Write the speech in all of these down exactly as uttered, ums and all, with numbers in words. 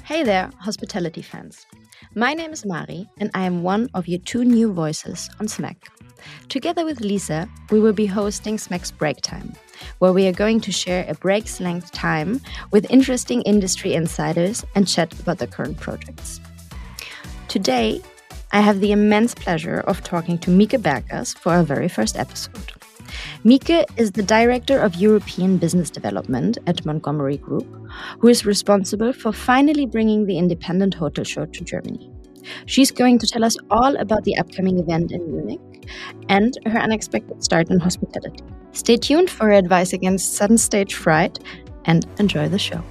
Hey there, hospitality fans. My name is Mari, and I am one of your two new voices on Smack. Together with Lisa, we will be hosting Smack's Break Time, where we are going to share a break's length time with interesting industry insiders and chat about their current projects. Today, I have the immense pleasure of talking to Mieke Bergers for our very first episode. Mieke is the Director of European Business Development at Montgomery Group, who is responsible for finally bringing the Independent Hotel Show to Germany. She's going to tell us all about the upcoming event in Munich and her unexpected start in hospitality. Stay tuned for her advice against sudden stage fright and enjoy the show.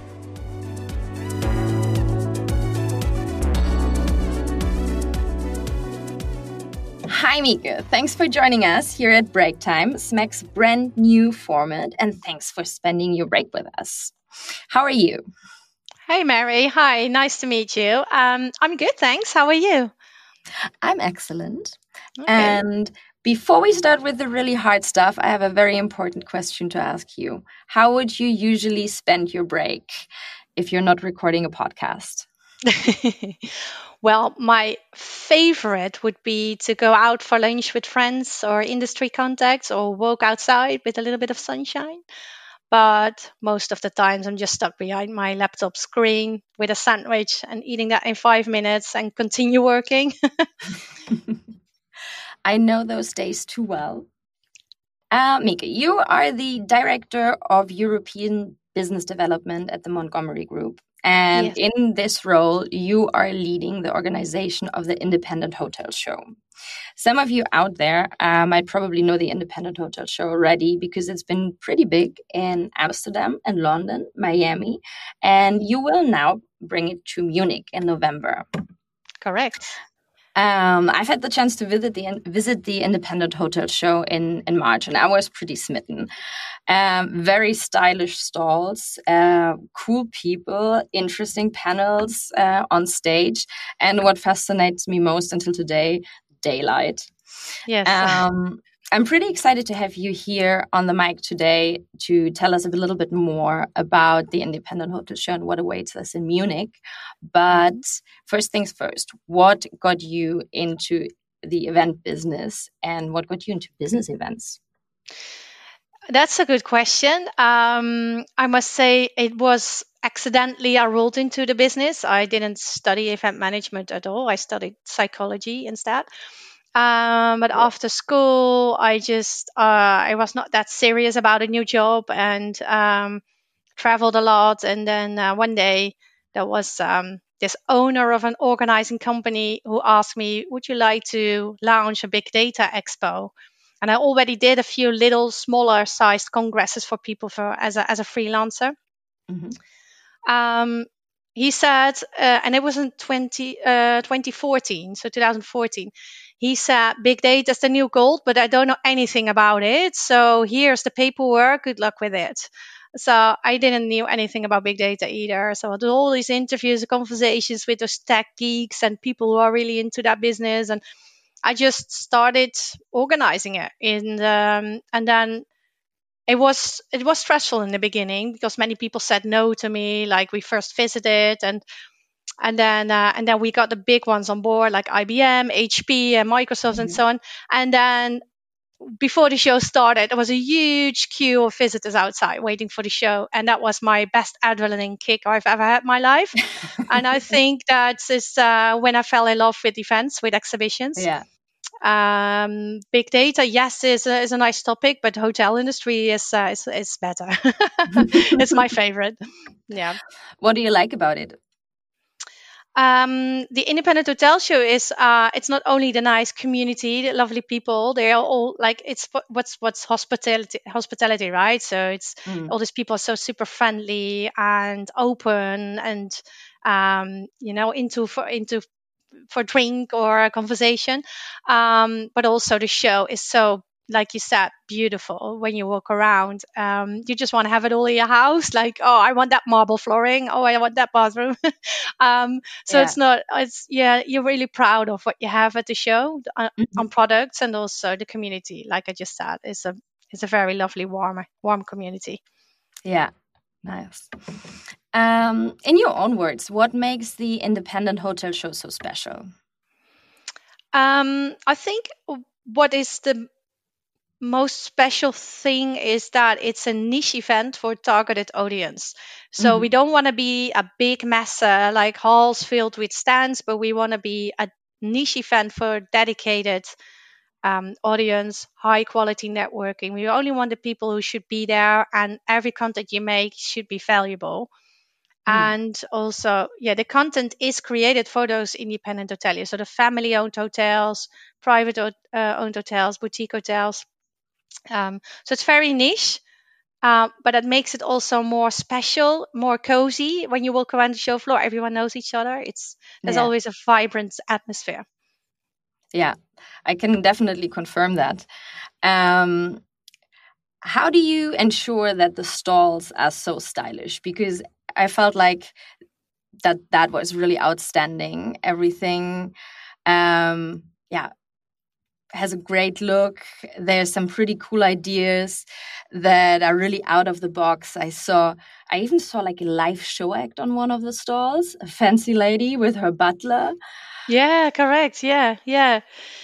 Hi, Mieke. Thanks for joining us here at Break Time, Smack's brand new format, and thanks for spending your break with us. How are you? Hey, Mary. Hi, nice to meet you. Um, I'm good, thanks. How are you? I'm excellent. Okay. And before we start with the really hard stuff, I have a very important question to ask you. How would you usually spend your break if you're not recording a podcast? Well, my favorite would be to go out for lunch with friends or industry contacts or walk outside with a little bit of sunshine. But most of the times I'm just stuck behind my laptop screen with a sandwich and eating that in five minutes and continue working. I know those days too well. Uh, Mieke, you are the Director of European Business Development at the Montgomery Group. And Yes. in this role, you are leading the organization of the Independent Hotel Show. Some of you out there uh, might probably know the Independent Hotel Show already because it's been pretty big in Amsterdam and London, Miami, and you will now bring it to Munich in November. Correct. Um, I've had the chance to visit the visit the Independent Hotel Show in, in March, and I was pretty smitten. Um, very stylish stalls, uh, cool people, interesting panels uh, on stage, and what fascinates me most until today, daylight. Yes. Um, I'm pretty excited to have you here on the mic today to tell us a little bit more about the Independent Hotel Show and what awaits us in Munich. But first things first, what got you into the event business and what got you into business events? That's a good question. Um, I must say it was accidentally I rolled into the business. I didn't study event management at all. I studied psychology instead. Um, but after school, I just uh, I was not that serious about a new job and um, traveled a lot. And then uh, one day there was um, this owner of an organizing company who asked me, "Would you like to launch a big data expo?" And I already did a few little smaller sized congresses for people for as a as a freelancer. Mm-hmm. Um, he said, uh, and it was in twenty, uh, twenty fourteen, so twenty fourteen. He said, "Big data is the new gold, but I don't know anything about it. So here's the paperwork. Good luck with it." So I didn't know anything about big data either. So I did all these interviews and conversations with those tech geeks and people who are really into that business. And I just started organizing it. In um, and then it was it was stressful in the beginning because many people said no to me. Like we first visited, and and then uh, and then we got the big ones on board, like I B M, H P, and Microsoft, mm-hmm. and so on. And then before the show started, there was a huge queue of visitors outside waiting for the show, and that was my best adrenaline kick I've ever had in my life. And I think that is uh, when I fell in love with events, with exhibitions. Yeah. Um, big data, yes, is a, is a nice topic, but hotel industry is uh, is, is better. It's my favorite. Yeah. What do you like about it? Um, the Independent Hotel Show is uh, it's not only the nice community, the lovely people. They are all like it's what's what's hospitality hospitality, right? So it's mm. all these people are so super friendly and open and um, you know into for into for drink or a conversation. Um, but also the show is so, like you said, beautiful when you walk around. Um, you just want to have it all in your house. Like, oh, I want that marble flooring. Oh, I want that bathroom. um, so yeah. it's not, it's, yeah, you're really proud of what you have at the show uh, mm-hmm. on products, and also the community. Like I just said, is a, it's a very lovely, warm, warm community. Yeah. Nice. Um, in your own words, what makes the independent hotel show so special? Um, I think what is the most special thing is that it's a niche event for targeted audience. So we Hmm. don't want to be a big mess uh, like halls filled with stands, but we want to be a niche event for dedicated um, audience, high quality networking. We only want the people who should be there, and every content you make should be valuable. Mm. And also, yeah, the content is created for those independent hoteliers, so the family owned hotels, private uh, owned hotels, boutique hotels. Um, so it's very niche, uh, but it makes it also more special, more cozy. When you walk around the show floor, everyone knows each other. It's There's Yeah, always a vibrant atmosphere. yeah, I can definitely confirm that. Um, how do you ensure that the stalls are so stylish? Because I felt like that that was really outstanding. Everything, um, yeah, has a great look. There's some pretty cool ideas that are really out of the box. I saw, I even saw like a live show act on one of the stalls, a fancy lady with her butler. Yeah, correct. Yeah, yeah.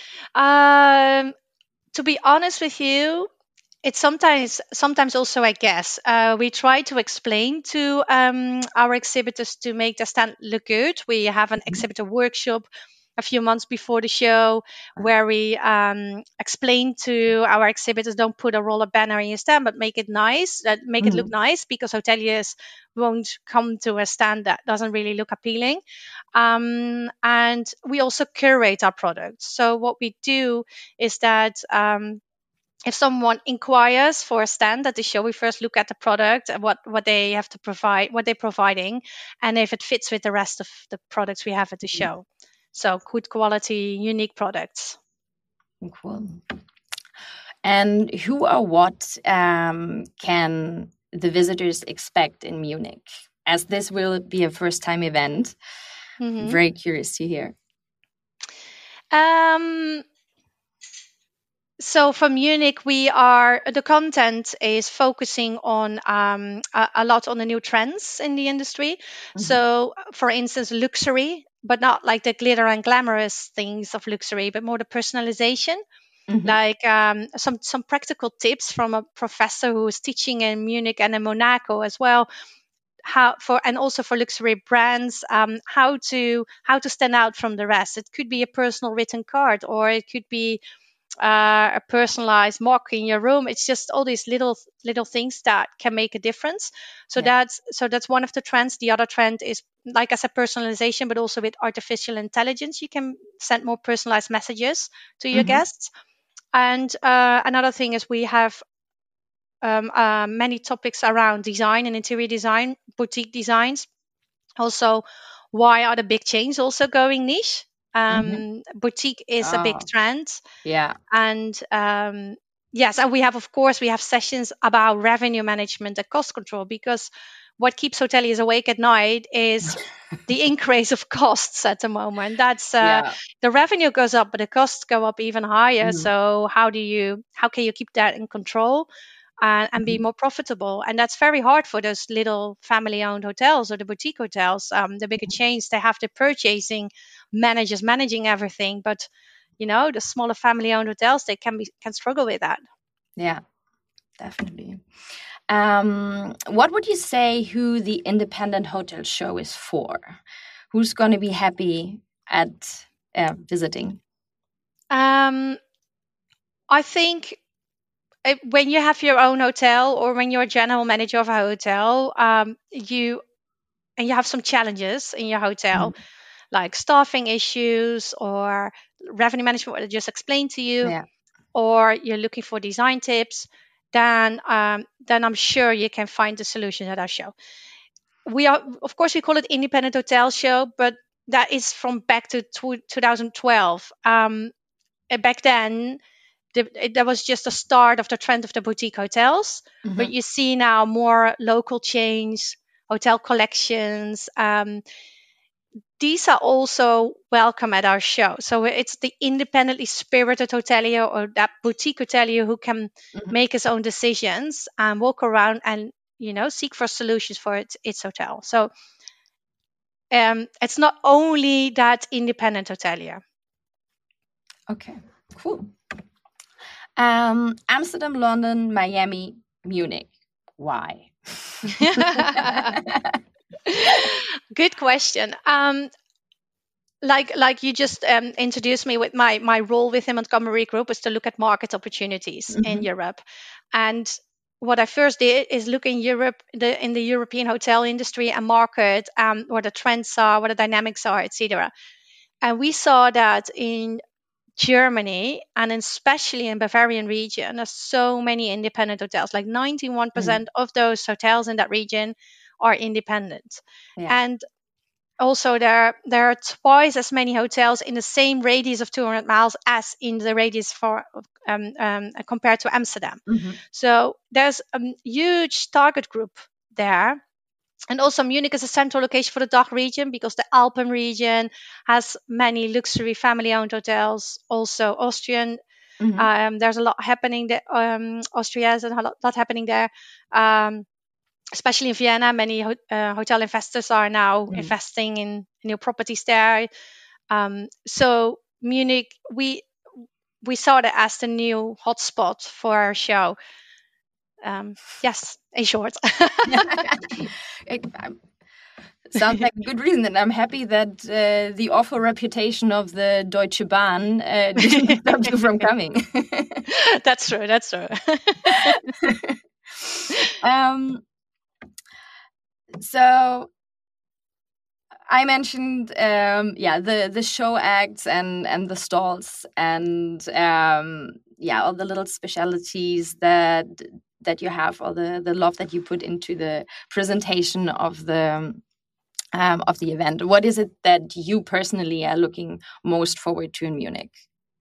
Um, to be honest with you, it's sometimes sometimes also I guess uh, we try to explain to um, our exhibitors to make the stand look good. We have an Mhm. exhibitor workshop a few months before the show where we um, explain to our exhibitors, don't put a roller banner in your stand, but make it nice, that make it look Mhm. nice, because hoteliers won't come to a stand that doesn't really look appealing. Um, and we also curate our products. So what we do is that um, if someone inquires for a stand at the show, we first look at the product, what what they have to provide, what they're providing, and if it fits with the rest of the products we have at the show. So good quality, unique products. Cool. And who or what um, can the visitors expect in Munich? As this will be a first time event, hmm very curious to hear. Um, so for Munich, we are the content is focusing on um, a, a lot on the new trends in the industry. Hmm. So, for instance, luxury, but not like the glitter and glamorous things of luxury, but more the personalization. Hmm. Like um, some some practical tips from a professor who is teaching in Munich and in Monaco as well. How for and also for luxury brands, um, how to how to stand out from the rest. It could be a personal written card, or it could be uh, a personalized mock in your room. It's just all these little little things that can make a difference. So Yeah. that's so that's one of the trends. The other trend is, like I said, personalization, but also with artificial intelligence, you can send more personalized messages to your Hmm. guests. And uh, another thing is we have um, uh, many topics around design and interior design, boutique designs. Also, why are the big chains also going niche? Hmm. Um, boutique is a big Oh, trend, yeah. and um, yes, and we have, of course, we have sessions about revenue management and cost control, because what keeps hoteliers awake at night is the increase of costs at the moment. That's uh, Yeah. the revenue goes up, but the costs go up even higher. Hmm. So how do you how can you keep that in control and, and be Hmm. more profitable? And that's very hard for those little family-owned hotels or the boutique hotels. Um, the bigger chains, they have the purchasing managers managing everything, but you know the smaller family-owned hotels, they can be can struggle with that. Yeah, definitely. Um, what would you say who the independent hotel show is for? Who's going to be happy at uh, visiting? Um, I think uh, when you have your own hotel, or when you're a general manager of a hotel, um, you and you have some challenges in your hotel, Mhm. like staffing issues or revenue management, what I just explained to you, Yeah. or you're looking for design tips, then um, then I'm sure you can find the solution at our show. We are, of course, we call it independent hotel show, but that is from back to tw- twenty twelve. Um, and back then, the, it, that was just the start of the trend of the boutique hotels. But Hmm. you see now more local chains, hotel collections. Um, these are also welcome at our show. So it's the independently spirited hotelier or that boutique hotelier who can Hmm. make his own decisions and walk around and you know, seek for solutions for its, its hotel. So um, it's not only that independent hotelier. Okay, cool. Um, Amsterdam, London, Miami, Munich. Why? Good question. Um, like like you just um, introduced me with my my role within Montgomery Group is to look at market opportunities mm-hmm. in Europe. And what I first did is look in Europe, the in the European hotel industry and market, um, what the trends are, what the dynamics are, et cetera. And we saw that in Germany and especially in Bavarian region, there's so many independent hotels. Like ninety-one percent mm. of those hotels in that region are independent. Yeah. And also there there are twice as many hotels in the same radius of two hundred miles as in the radius for um, um, compared to Amsterdam. Mm-hmm. So there's a huge target group there. And also Munich is a central location for the D A C H region because the Alpen region has many luxury family-owned hotels. Also Austrian, mm-hmm. um, there's a lot happening there. Um, Austria has a lot, lot happening there. Um, especially in Vienna, many ho- uh, hotel investors are now mm-hmm. investing in new properties there. Um, so Munich, we we saw that as the new hotspot for our show. Um, yes, in short. it, um, sounds like a good reason, and I'm happy that uh, the awful reputation of the Deutsche Bahn uh, didn't stop you from coming. That's true. That's true. um. So I mentioned, um, yeah, the the show acts and and the stalls and um, yeah, all the little specialities that that you have, all the the love that you put into the presentation of the um, of the event. What is it that you personally are looking most forward to in Munich?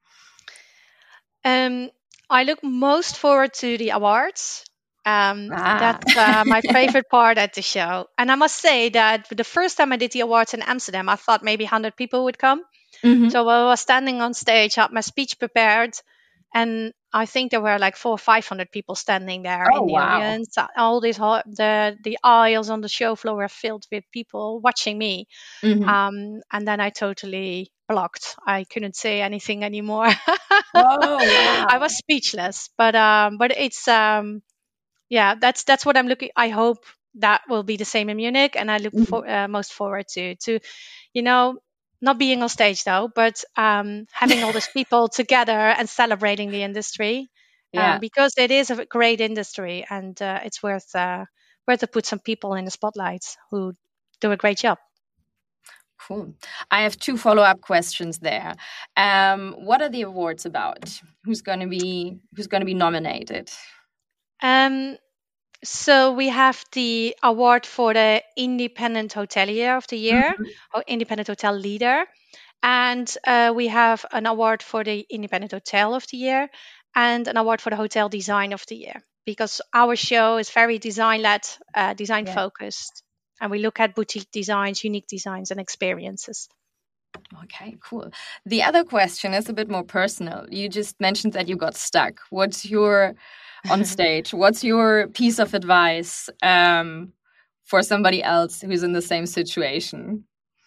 Um, I look most forward to the awards. Um, ah. That's uh, my favorite part at the show. And I must say that the first time I did the awards in Amsterdam, I thought maybe one hundred people would come. Mm-hmm. So I was standing on stage, had my speech prepared, and I think there were like four or five hundred people standing there oh, in the wow. audience. All these the the aisles on the show floor were filled with people watching me. Mm-hmm. Um, and then I totally blocked. I couldn't say anything anymore. Oh, wow. I was speechless. But um, but it's um, yeah, that's that's what I'm looking. I hope that will be the same in Munich, and I look mm-hmm. for uh, most forward to to, you know. Not being on stage though, but um, having all these people together and celebrating the industry, yeah. um, because it is a great industry, and uh, it's worth uh, worth to put some people in the spotlight who do a great job. Cool. I have two follow-up questions there. Um, what are the awards about? Who's going to be who's going to be nominated? Um. So we have the award for the Independent Hotelier of the Year, mm-hmm. or Independent Hotel Leader. And uh, we have an award for the Independent Hotel of the Year and an award for the Hotel Design of the Year. Because our show is very design-led, uh, design-focused. Yeah. And we look at boutique designs, unique designs, and experiences. Okay, cool. The other question is a bit more personal. You just mentioned that you got stuck. What's your... on stage, what's your piece of advice um, for somebody else who's in the same situation?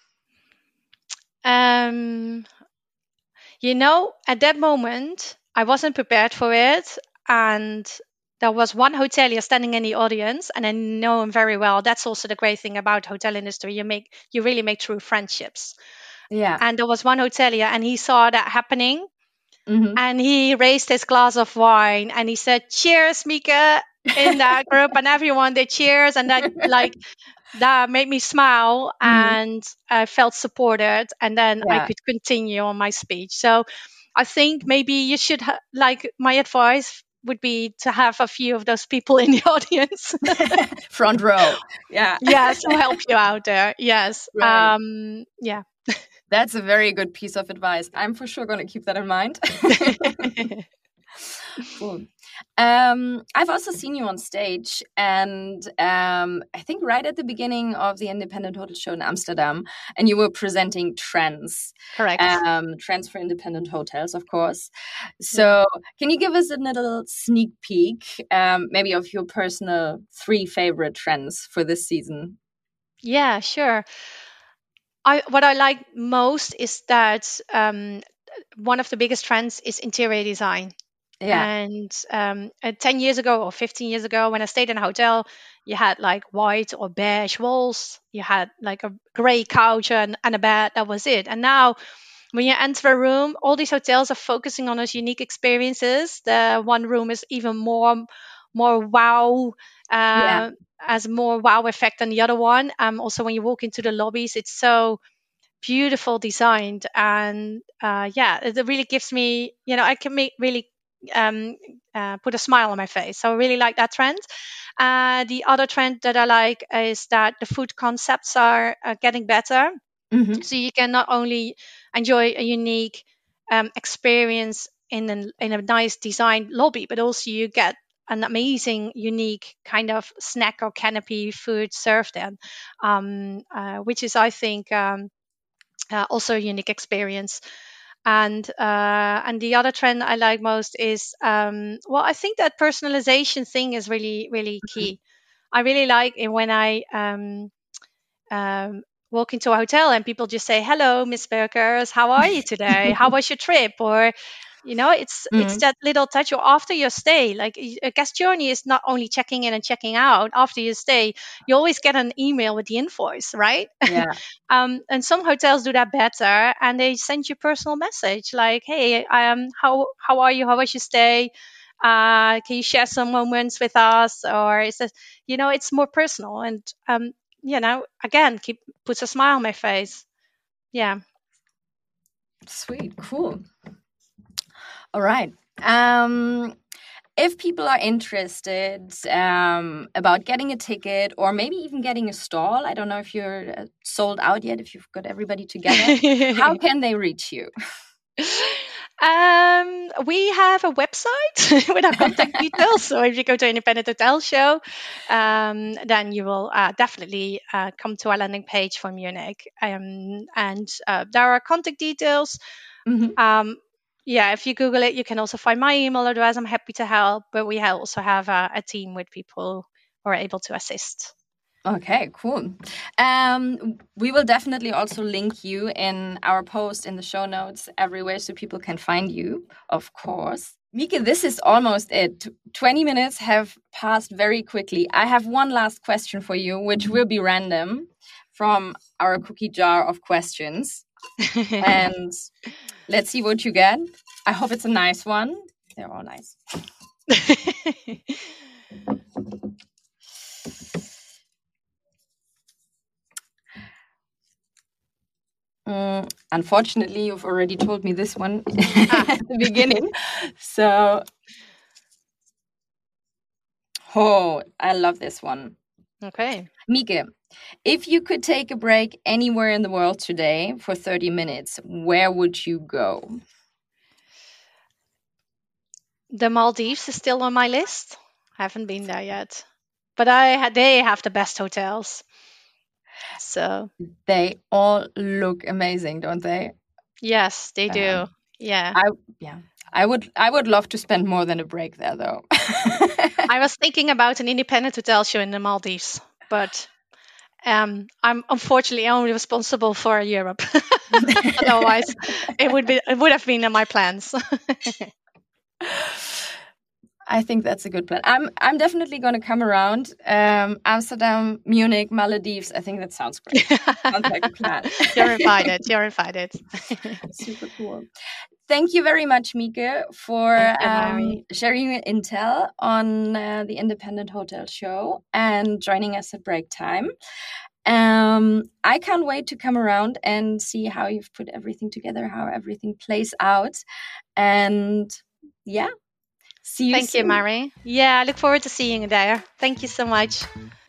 Um, you know, at that moment, I wasn't prepared for it. And there was one hotelier standing in the audience, and I know him very well. That's also the great thing about hotel industry. You make, you really make true friendships. Yeah. And there was one hotelier, and he saw that happening. Mm-hmm. And he raised his glass of wine and he said, "Cheers, Mika," in that group, and everyone did cheers, and that like that made me smile, mm-hmm. and I felt supported, and then yeah. I could continue on my speech. So I think maybe you should ha- like my advice would be to have a few of those people in the audience, front row, yeah, yes, to help you out there. Yes, right. um, yeah. That's a very good piece of advice. I'm for sure going to keep that in mind. Cool. Um, I've also seen you on stage, and um, I think right at the beginning of the Independent Hotel Show in Amsterdam, and you were presenting trends. Correct. Um, trends for independent hotels, of course. So, yeah. Can you give us a little sneak peek, um, maybe of your personal three favorite trends for this season? Yeah, sure. I what I like most is that um, one of the biggest trends is interior design. Yeah. And um, uh, ten years ago or fifteen years ago, when I stayed in a hotel, you had like white or beige walls, you had like a gray couch and, and a bed. That was it. And now, when you enter a room, all these hotels are focusing on those unique experiences. The one room is even more, more wow, uh, Yeah. has more wow effect than the other one. Um, also, when you walk into the lobbies, it's so beautiful designed, and uh, yeah, it it really gives me, you know, I can make really um, uh, put a smile on my face. So I really like that trend. Uh, the other trend that I like is that the food concepts are uh, getting better. Mhm. So you can not only enjoy a unique um, experience in an, in a nice designed lobby, but also you get an amazing, unique kind of snack or canopy food served then, um, uh, which is, I think, um, uh, also a unique experience. And uh, and the other trend I like most is, um, well, I think that personalization thing is really really key. I really like it when I um, um, walk into a hotel and people just say, "Hello, Miss Berkers, how are you today? How was your trip?" Or, you know, it's it's Mhm. that little touch. Or after your stay, like a guest journey is not only checking in and checking out. After your stay, you always get an email with the invoice, right? Yeah. um, and some hotels do that better, and they send you a personal message like, "Hey, um, how how are you? How was your stay? Uh, can you share some moments with us?" Or is it, you know, it's more personal, and um, you know, again, keep puts a smile on my face. Yeah. Sweet. Cool. All right. Um, if people are interested um, about getting a ticket or maybe even getting a stall, I don't know if you're uh, sold out yet, if you've got everybody together, how can they reach you? Um, we have a website with our contact details. So if you go to Independent Hotel Show, um, then you will uh, definitely uh, come to our landing page for Munich. Um, and uh, there are contact details. Mhm. Um, yeah, if you Google it, you can also find my email address. I'm happy to help. But we ha- also have a, a team with people who are able to assist. Okay, cool. Um, we will definitely also link you in our post in the show notes everywhere so people can find you, of course. Mieke, this is almost it. twenty minutes have passed very quickly. I have one last question for you, which will be random from our cookie jar of questions. And let's see what you get. I hope it's a nice one. They're all nice. Mm, unfortunately, you've already told me this one ah. at the beginning. So, oh, I love this one. Okay. Mieke, if you could take a break anywhere in the world today for thirty minutes, where would you go? The Maldives is still on my list. Haven't been there yet, but I they have the best hotels. So they all look amazing, don't they? Yes, they do. Um, yeah. I yeah. I would I would love to spend more than a break there though. I was thinking about an independent hotel show in the Maldives, but um, I'm unfortunately only responsible for Europe. Otherwise, it would be it would have been in my plans. I think that's a good plan. I'm I'm definitely going to come around. Um, Amsterdam, Munich, Maldives. I think that sounds great. Sounds like a plan. You're invited. You're invited. Super cool. Thank you very much, Mieke, for you, um, sharing your intel on uh, the Independent Hotel Show and joining us at break time. Um, I can't wait to come around and see how you've put everything together, how everything plays out. And yeah, see you Thank soon. you, Mary. Yeah, I look forward to seeing you there. Thank you so much.